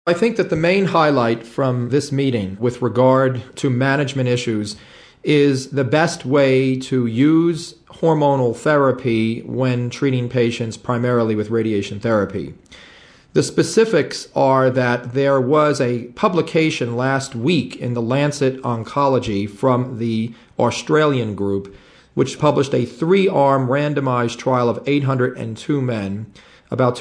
I think that the main highlight from this meeting with regard to management issues is the best way to use hormonal therapy when treating patients primarily with radiation therapy. The specifics are that there was a publication last week in the Lancet Oncology from the Australian group, which published a 3-arm randomized trial of 802 men, about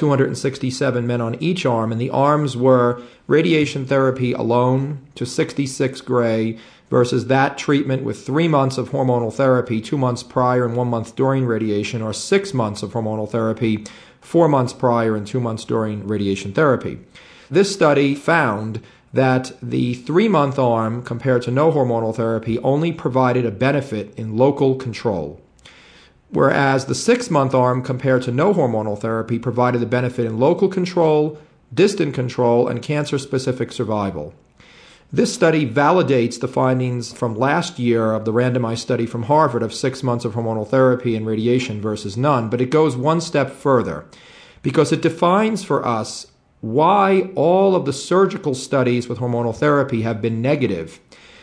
267 men on each arm, and the arms were radiation therapy alone to 66 gray versus that treatment with 3 months of hormonal therapy, 2 months prior and 1 month during radiation, or 6 months of hormonal therapy, 4 months prior and 2 months during radiation therapy. This study found that the 3-month arm compared to no hormonal therapy only provided a benefit in local control, whereas the 6-month arm compared to no hormonal therapy provided a benefit in local control, distant control, and cancer-specific survival. This study validates the findings from last year of the randomized study from Harvard of 6 months of hormonal therapy and radiation versus none, but it goes one step further because it defines for us why all of the surgical studies with hormonal therapy have been negative.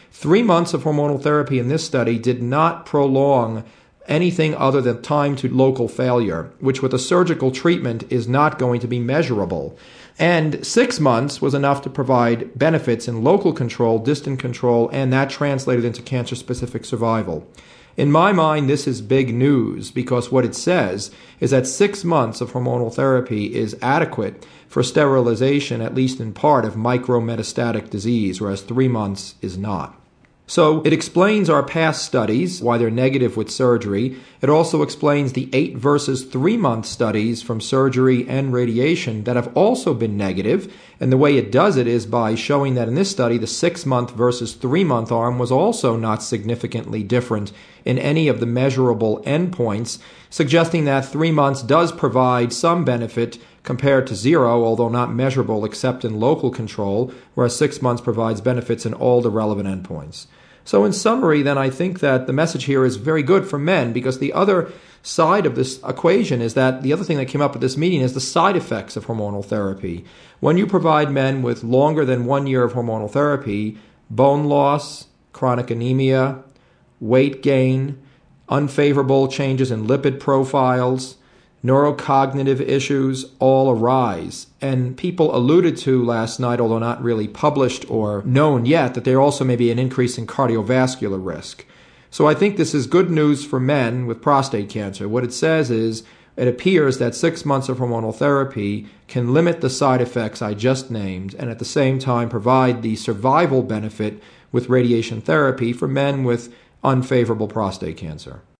3 months of hormonal therapy in this study did not prolong anything other than time to local failure, which with a surgical treatment is not going to be measurable. And 6 months was enough to provide benefits in local control, distant control, and that translated into cancer-specific survival. In my mind, this is big news because what it says is that 6 months of hormonal therapy is adequate for sterilization, at least in part, of micrometastatic disease, whereas 3 months is not. So it explains our past studies, why they're negative with surgery. It also explains the 8 versus 3 month studies from surgery and radiation that have also been negative. And the way it does it is by showing that in this study, the 6 month versus 3 month arm was also not significantly different in any of the measurable endpoints, suggesting that 3 months does provide some benefit compared to 0, although not measurable except in local control, whereas 6 months provides benefits in all the relevant endpoints. So in summary, then, I think that the message here is very good for men because the other side of this equation is that the other thing that came up at this meeting is the side effects of hormonal therapy. When you provide men with longer than 1 year of hormonal therapy, bone loss, chronic anemia, weight gain, unfavorable changes in lipid profiles, neurocognitive issues all arise. And people alluded to last night, although not really published or known yet, that there also may be an increase in cardiovascular risk. So I think this is good news for men with prostate cancer. What it says is it appears that 6 months of hormonal therapy can limit the side effects I just named and at the same time provide the survival benefit with radiation therapy for men with unfavorable prostate cancer.